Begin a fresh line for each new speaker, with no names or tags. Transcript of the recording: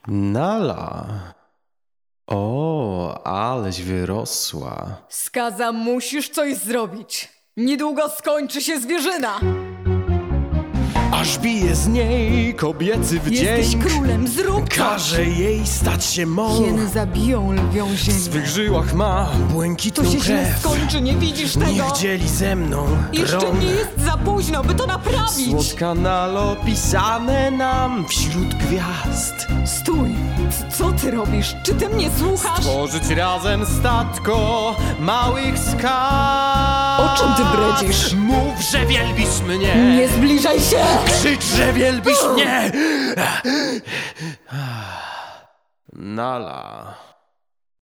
Nala. O, aleś wyrosła.
Skaza, musisz coś zrobić. Niedługo skończy się zwierzyna.
Aż bije z niej kobiecy wdzięk.
Jesteś królem, zrób coś.
Każe jej stać się mą.
Hieny zabiją lwią
W
ziemię.
swych żyłach ma błękitną
To się źle
krew.
skończy, nie widzisz tego?
Niech dzieli ze mną
Jeszcze
tron.
nie jest za późno, by to naprawić.
Słodka Nalo, pisane nam wśród gwiazd.
Stój! Co ty robisz? Czy ty mnie słuchasz?
Tworzyć razem statko małych skał.
O czym ty bredzisz?
Mów, że wielbisz mnie.
Nie zbliżaj się!
Krzycz, że wielbisz mnie. Nala.